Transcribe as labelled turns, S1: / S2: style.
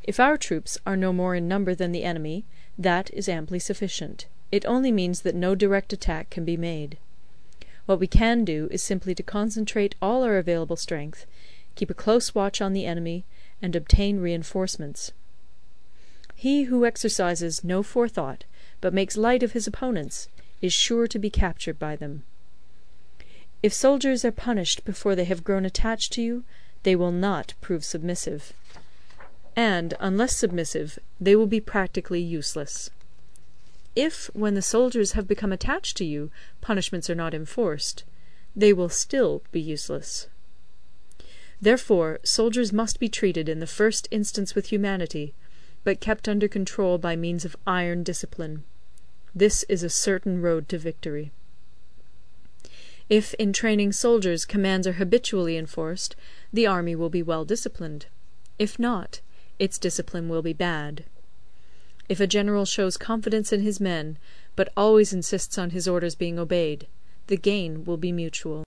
S1: If our troops are no more in number than the enemy, that is amply sufficient. It only means that no direct attack can be made. What we can do is simply to concentrate all our available strength, keep a close watch on the enemy, and obtain reinforcements. He who exercises no forethought, but makes light of his opponents, is sure to be captured by them. If soldiers are punished before they have grown attached to you, they will not prove submissive, and, unless submissive, they will be practically useless. If, when the soldiers have become attached to you, punishments are not enforced, they will still be useless. Therefore, soldiers must be treated in the first instance with humanity, but kept under control by means of iron discipline. This is a certain road to victory. If in training soldiers commands are habitually enforced, the army will be well disciplined. If not, its discipline will be bad. If a general shows confidence in his men, but always insists on his orders being obeyed, the gain will be mutual.